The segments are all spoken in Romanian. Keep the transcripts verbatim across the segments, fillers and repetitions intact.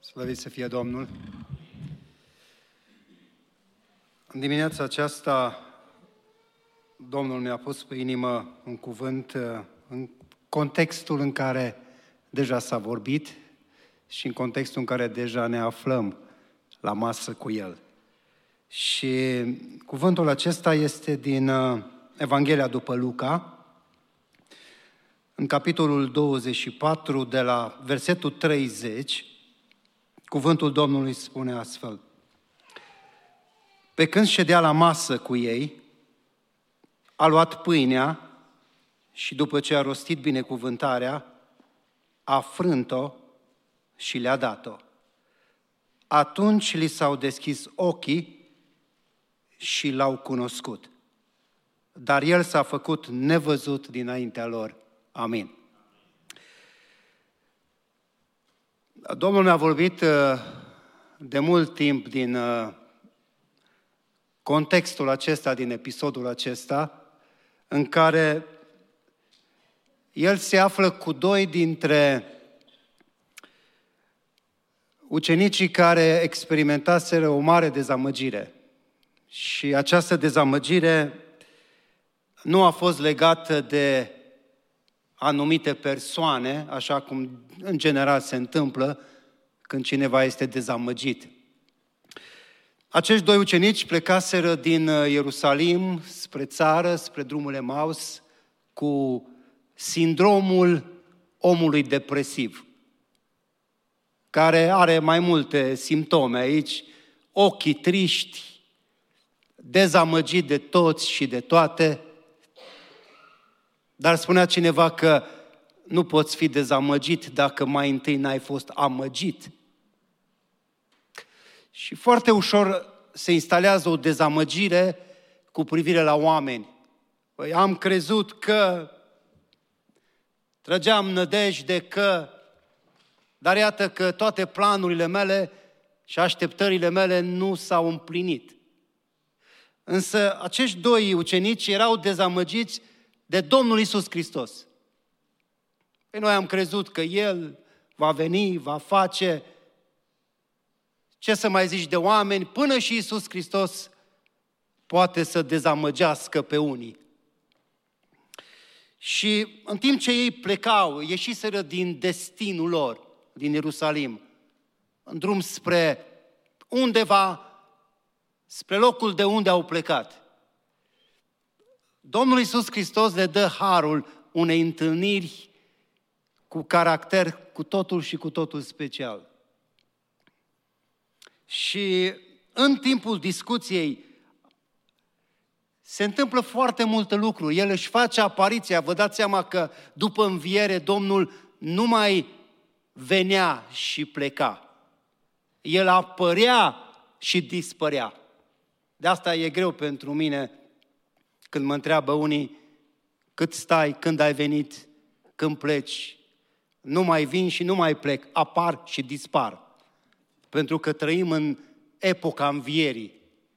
Slăvit să fie Domnul! În dimineața aceasta, Domnul mi-a pus pe inimă un cuvânt în contextul în care deja s-a vorbit și în contextul în care deja ne aflăm la masă cu El. Și cuvântul acesta este din Evanghelia după Luca, în capitolul douăzeci și patru, de la versetul treizeci, cuvântul Domnului spune astfel: Pe când ședea la masă cu ei, a luat pâinea și după ce a rostit binecuvântarea, a frânt-o și le-a dat-o. Atunci li s-au deschis ochii și l-au cunoscut. Dar el s-a făcut nevăzut dinaintea lor. Amin. Domnul mi-a vorbit de mult timp din contextul acesta, din episodul acesta, în care el se află cu doi dintre ucenicii care experimentaseră o mare dezamăgire. Și această dezamăgire nu a fost legată de anumite persoane, așa cum în general se întâmplă când cineva este dezamăgit. Acești doi ucenici plecaseră din Ierusalim spre țară, spre drumul Emaus, cu sindromul omului depresiv, care are mai multe simptome aici: ochii triști, dezamăgit de toți și de toate. Dar spunea cineva că nu poți fi dezamăgit dacă mai întâi n-ai fost amăgit. Și foarte ușor se instalează o dezamăgire cu privire la oameni. Păi am crezut că, trăgeam nădejde că, dar iată că toate planurile mele și așteptările mele nu s-au împlinit. Însă acești doi ucenici erau dezamăgiți de Domnul Iisus Hristos. Păi noi am crezut că El va veni, va face, ce să mai zici de oameni, până și Iisus Hristos poate să dezamăgească pe unii. Și în timp ce ei plecau, ieșiseră din destinul lor, din Ierusalim, în drum spre undeva, spre locul de unde au plecat, Domnul Iisus Hristos le dă harul unei întâlniri cu caracter cu totul și cu totul special. Și în timpul discuției se întâmplă foarte multe lucruri. El își face apariția. Vă dați seama că după înviere Domnul nu mai venea și pleca. El apărea și dispărea. De asta e greu pentru mine când mă întreabă unii: cât stai, când ai venit, când pleci? Nu mai vin și nu mai plec, apar și dispar. Pentru că trăim în epoca învierii.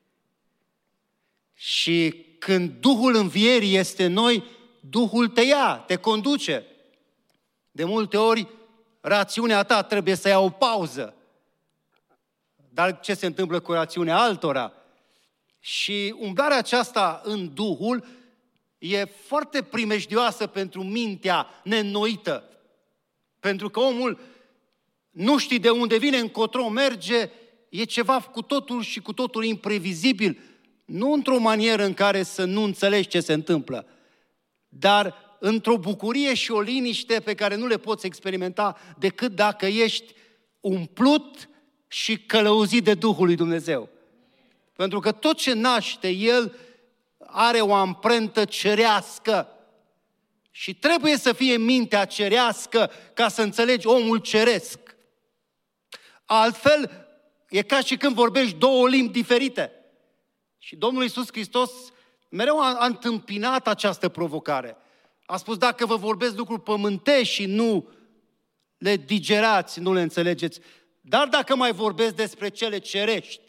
Și când Duhul învierii este în noi, Duhul te ia, te conduce. De multe ori, rațiunea ta trebuie să ia o pauză. Dar ce se întâmplă cu rațiunea altora? Și umblarea aceasta în Duhul e foarte primejdioasă pentru mintea neînnoită. Pentru că omul nu știe de unde vine, încotro merge, e ceva cu totul și cu totul imprevizibil. Nu într-o manieră în care să nu înțelegi ce se întâmplă, dar într-o bucurie și o liniște pe care nu le poți experimenta decât dacă ești umplut și călăuzit de Duhul lui Dumnezeu. Pentru că tot ce naște El are o amprentă cerească și trebuie să fie mintea cerească ca să înțelegi omul ceresc. Altfel, e ca și când vorbești două limbi diferite. Și Domnul Iisus Hristos mereu a, a întâmpinat această provocare. A spus: dacă vă vorbesc lucruri pământești și nu le digerați, nu le înțelegeți, dar dacă mai vorbesc despre cele cerești.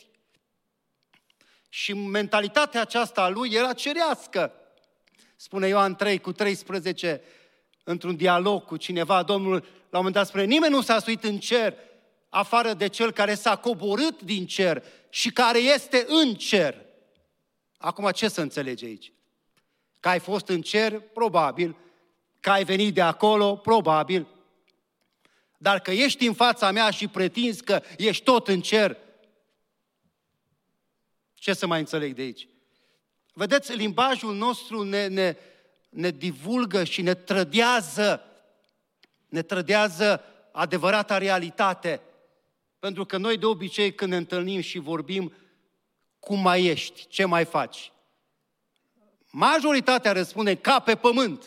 Și mentalitatea aceasta a lui era cerească. Spune Ioan trei cu treisprezece, într-un dialog cu cineva, Domnul la un moment dat spune: nimeni nu s-a suit în cer afară de Cel care s-a coborât din cer și care este în cer. Acum ce să înțelegi aici? Că ai fost în cer? Probabil. Că ai venit de acolo? Probabil. Dar că ești în fața mea și pretinzi că ești tot în cer, ce să mai înțeleg de aici? Vedeți, limbajul nostru ne, ne, ne divulgă și ne trădează, ne trădează adevărata realitate. Pentru că noi de obicei când ne întâlnim și vorbim, cum mai ești, ce mai faci? Majoritatea răspunde ca pe pământ.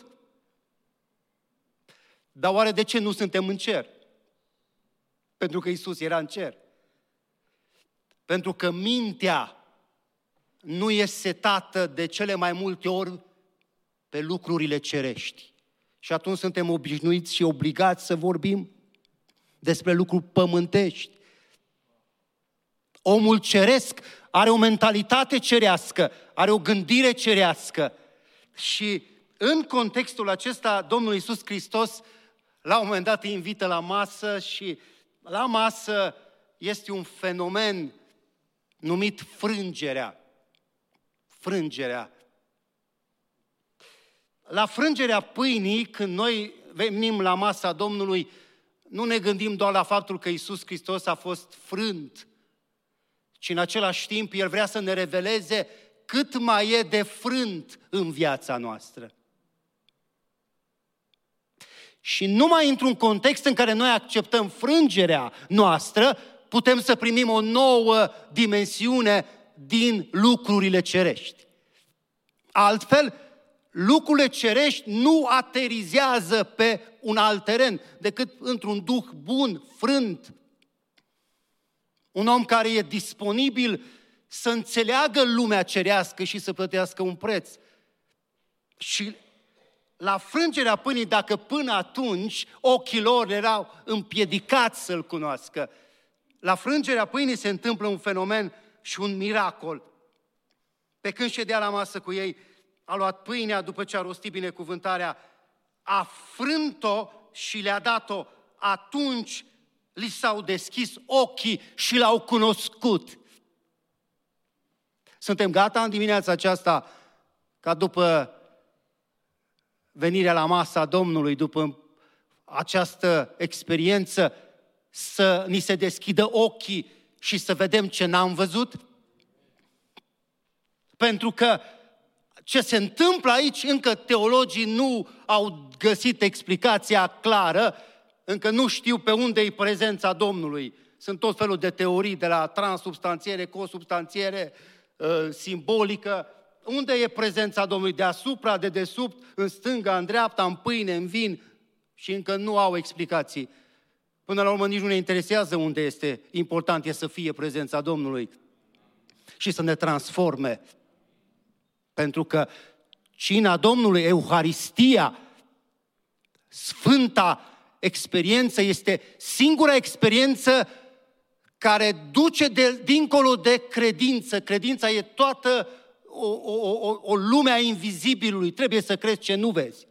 Dar oare de ce nu suntem în cer? Pentru că Iisus era în cer. Pentru că mintea nu e setată de cele mai multe ori pe lucrurile cerești. Și atunci suntem obișnuiți și obligați să vorbim despre lucruri pământești. Omul ceresc are o mentalitate cerească, are o gândire cerească. Și în contextul acesta, Domnul Iisus Hristos la un moment dat îi invită la masă și la masă este un fenomen numit frângerea. Frângerea. La frângerea pâinii, când noi venim la masa Domnului, nu ne gândim doar la faptul că Iisus Hristos a fost frânt, ci în același timp El vrea să ne reveleze cât mai e de frânt în viața noastră. Și numai într-un context în care noi acceptăm frângerea noastră, putem să primim o nouă dimensiune din lucrurile cerești. Altfel, lucrurile cerești nu aterizează pe un alt teren decât într-un duh bun, frânt. Un om care e disponibil să înțeleagă lumea cerească și să plătească un preț. Și la frângerea pâinii, dacă până atunci ochii lor erau împiedicați să-L cunoască, la frângerea pâinii se întâmplă un fenomen și un miracol. Pe când ședea la masă cu ei, a luat pâinea după ce a rostit binecuvântarea, a frânt-o și le-a dat-o. Atunci li s-au deschis ochii și L-au cunoscut. Suntem gata în dimineața aceasta ca după venirea la masa Domnului, după această experiență, să ni se deschidă ochii și să vedem ce n-am văzut? Pentru că ce se întâmplă aici, încă teologii nu au găsit explicația clară, încă nu știu pe unde e prezența Domnului. Sunt tot felul de teorii, de la transubstanțiere, consubstanțiere, simbolică. Unde e prezența Domnului? Deasupra, de desubt, în stânga, în dreapta, în pâine, în vin, și încă nu au explicații. Până la urmă nici nu ne interesează unde este. Important e să fie prezența Domnului și să ne transforme. Pentru că cina Domnului, Euharistia, sfânta experiență, este singura experiență care duce de, dincolo de credință. Credința e toată o, o, o, o lume a invizibilului. Trebuie să crezi ce nu vezi.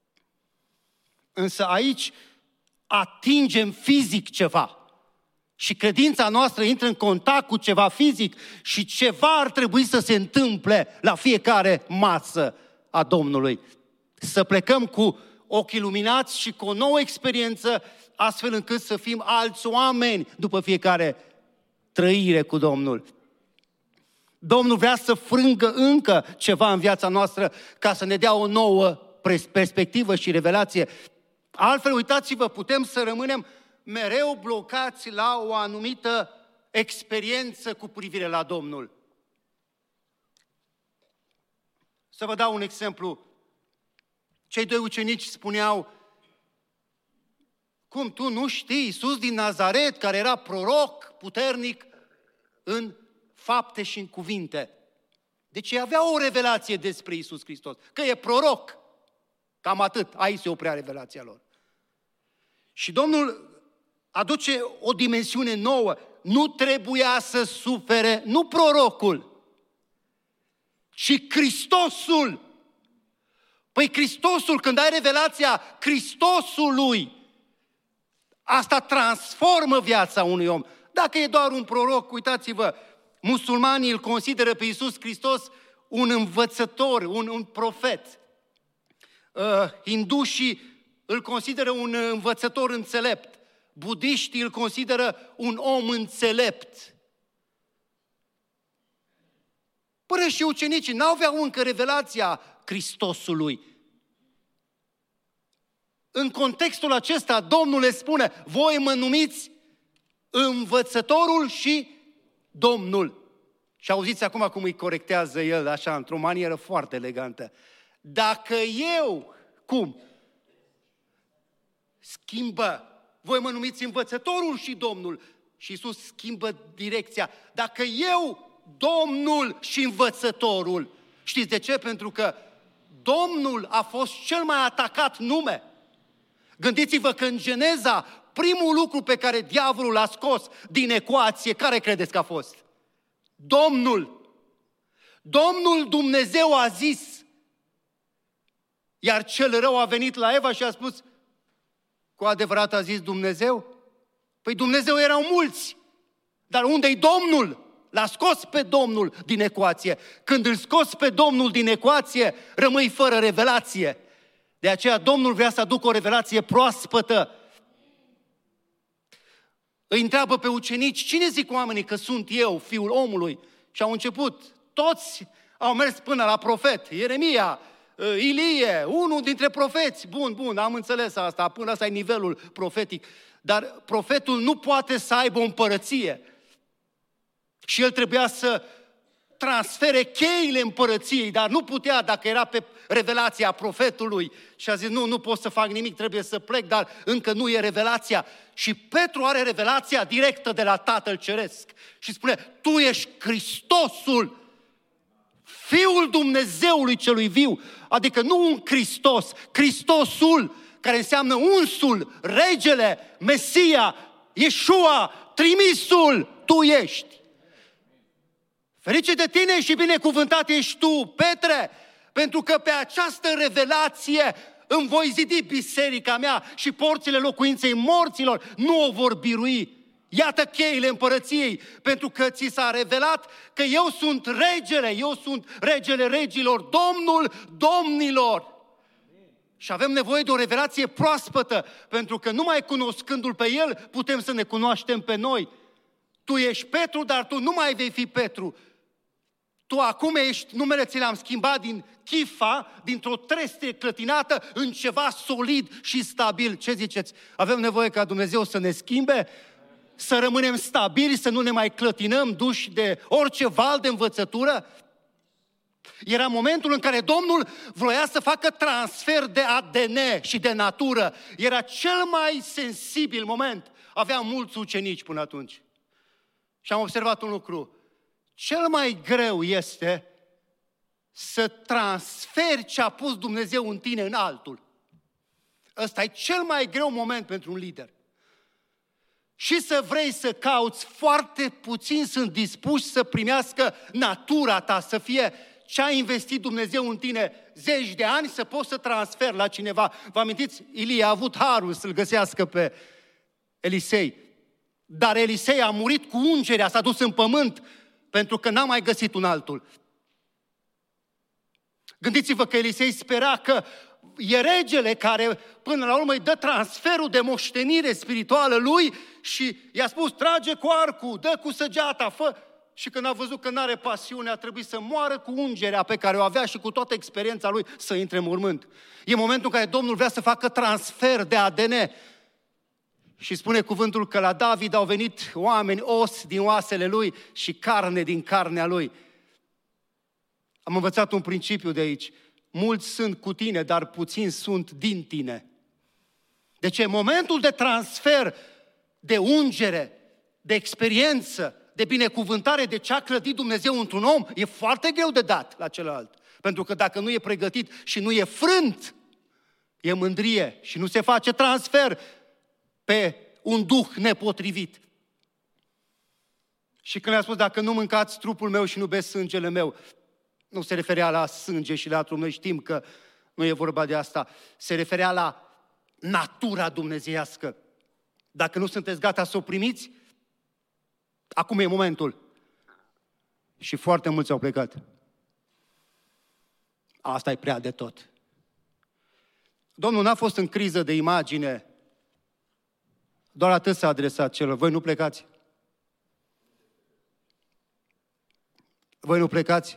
Însă aici atingem fizic ceva. Și credința noastră intră în contact cu ceva fizic și ceva ar trebui să se întâmple la fiecare masă a Domnului. Să plecăm cu ochii luminați și cu o nouă experiență, astfel încât să fim alți oameni după fiecare trăire cu Domnul. Domnul vrea să frângă încă ceva în viața noastră ca să ne dea o nouă perspectivă și revelație. Altfel, uitați-vă, putem să rămânem mereu blocați la o anumită experiență cu privire la Domnul. Să vă dau un exemplu. Cei doi ucenici spuneau: cum tu nu știi Iisus din Nazaret, care era proroc puternic în fapte și în cuvinte? Deci ei aveau o revelație despre Iisus Hristos, că e proroc. Cam atât, aici se oprea revelația lor. Și Domnul aduce o dimensiune nouă. Nu trebuia să sufere, nu prorocul, ci Hristosul. Păi Hristosul, când ai revelația Hristosului, Asta transformă viața unui om. Dacă e doar un proroc, uitați-vă, musulmanii îl consideră pe Iisus Hristos un învățător, un, un profet. Uh, hindușii îl consideră un învățător înțelept. Budiștii îl consideră un om înțelept. Până și ucenicii n-aveau încă revelația Hristosului. În contextul acesta, Domnul le spune, voi mă numiți învățătorul și Domnul. Și auziți acum cum îi corectează el, așa, într-o manieră foarte elegantă. Dacă eu, cum? Schimbă, voi mă numiți învățătorul și Domnul. Și Iisus schimbă direcția. Dacă eu, Domnul și învățătorul, știți de ce? Pentru că Domnul a fost cel mai atacat nume. Gândiți-vă că în Geneza, primul lucru pe care diavolul l-a scos din ecuație, care credeți că a fost? Domnul. Domnul Dumnezeu a zis. Iar cel rău a venit la Eva și a spus, cu adevărat a zis Dumnezeu? Păi Dumnezeu erau mulți, dar unde-i Domnul? L-a scos pe Domnul din ecuație. Când îl scos pe Domnul din ecuație, rămâi fără revelație. De aceea Domnul vrea să aducă o revelație proaspătă. Îi întreabă pe ucenici, cine zic oamenii că sunt eu, Fiul omului? Și au început, toți au mers până la profet, Ieremia, Ilie, unul dintre profeți. Bun, bun, am înțeles asta, până ăsta e nivelul profetic. Dar profetul nu poate să aibă o împărăție. Și el trebuia să transfere cheile împărăției, dar nu putea dacă era pe revelația profetului. Și a zis, nu, nu pot să fac nimic, trebuie să plec, dar încă nu e revelația. Și Petru are revelația directă de la Tatăl Ceresc. Și spune, tu ești Hristosul, Fiul Dumnezeului celui viu. Adică nu un Hristos, Hristosul, care înseamnă unsul, regele, Mesia, Iesua, trimisul, tu ești. Ferice de tine și binecuvântat ești tu, Petre, pentru că pe această revelație îmi voi zidi biserica mea și porțile locuinței morților nu o vor birui. Iată cheile împărăției, pentru că ți s-a revelat că eu sunt regele, eu sunt regele regilor, Domnul domnilor. Și avem nevoie de o revelație proaspătă, pentru că numai cunoscându-L pe El putem să ne cunoaștem pe noi. Tu ești Petru, dar tu nu mai vei fi Petru. Tu acum ești, numele ți l-am schimbat din Chifa, dintr-o trestie clătinată, în ceva solid și stabil. Ce ziceți? Avem nevoie ca Dumnezeu să ne schimbe? Să rămânem stabili, să nu ne mai clătinăm duși de orice val de învățătură? Era momentul în care Domnul vroia să facă transfer de A D N și de natură. Era cel mai sensibil moment. Avea mulți ucenici până atunci. Și am observat un lucru. Cel mai greu este să transferi ce a pus Dumnezeu în tine în altul. Ăsta e cel mai greu moment pentru un lider. Și să vrei să cauți, foarte puțini sunt dispuși să primească natura ta, să fie ce a investit Dumnezeu în tine zeci de ani, să poți să transferi la cineva. Vă amintiți? Ilie a avut harul să-l găsească pe Elisei. Dar Elisei a murit cu ungerea, s-a dus în pământ, pentru că n-a mai găsit un altul. Gândiți-vă că Elisei spera că e regele care până la urmă îi dă transferul de moștenire spirituală lui și i-a spus, trage cu arcul, dă cu săgeata, fă. Și când a văzut că n-are pasiune, a trebuit să moară cu ungerea pe care o avea și cu toată experiența lui să intre în mormânt. E momentul în care Domnul vrea să facă transfer de A D N. Și spune cuvântul că la David au venit oameni, os din oasele lui și carne din carnea lui. Am învățat un principiu de aici. Mulți sunt cu tine, dar puțini sunt din tine. Deci e momentul de transfer, de ungere, de experiență, de binecuvântare, de ce a clădit Dumnezeu într-un om, e foarte greu de dat la celălalt. Pentru că dacă nu e pregătit și nu e frânt, e mândrie și nu se face transfer pe un duh nepotrivit. Și când le-a spus, dacă nu mâncați trupul meu și nu beți sângele meu, nu se referea la sânge și la trup, noi știm că nu e vorba de asta, se referea la natura dumnezeiască. Dacă nu sunteți gata să o primiți, acum e momentul. Și foarte mulți au plecat. Asta e prea de tot. Domnul n-a fost în criză de imagine. Doar atât s-a adresat celor. Voi nu plecați? Voi nu plecați?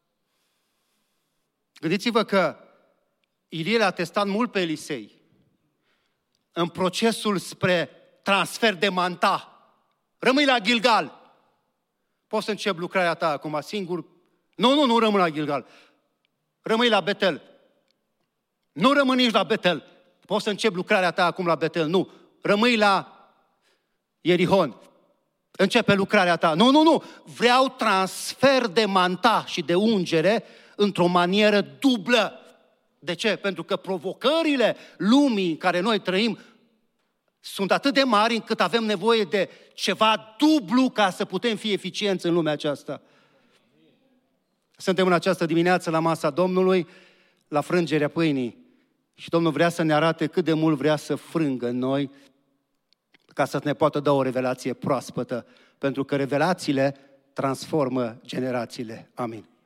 Gândiți-vă că Ilie l-a testat mult pe Elisei în procesul spre transfer de manta. Rămâi la Gilgal. Poți să începi lucrarea ta acum singur? Nu, nu, nu rămâi la Gilgal. Rămâi la Betel. Nu rămâi nici la Betel. Poți să începi lucrarea ta acum la Betel. Nu. Rămâi la Ierihon. Începe lucrarea ta. Nu, nu, nu. Vreau transfer de manta și de ungere într-o manieră dublă. De ce? Pentru că provocările lumii în care noi trăim sunt atât de mari încât avem nevoie de ceva dublu ca să putem fi eficienți în lumea aceasta. Suntem în această dimineață la masa Domnului, la frângerea pâinii. Și Domnul vrea să ne arate cât de mult vrea să frângă în noi ca să ne poată da o revelație proaspătă. Pentru că revelațiile transformă generațiile. Amin.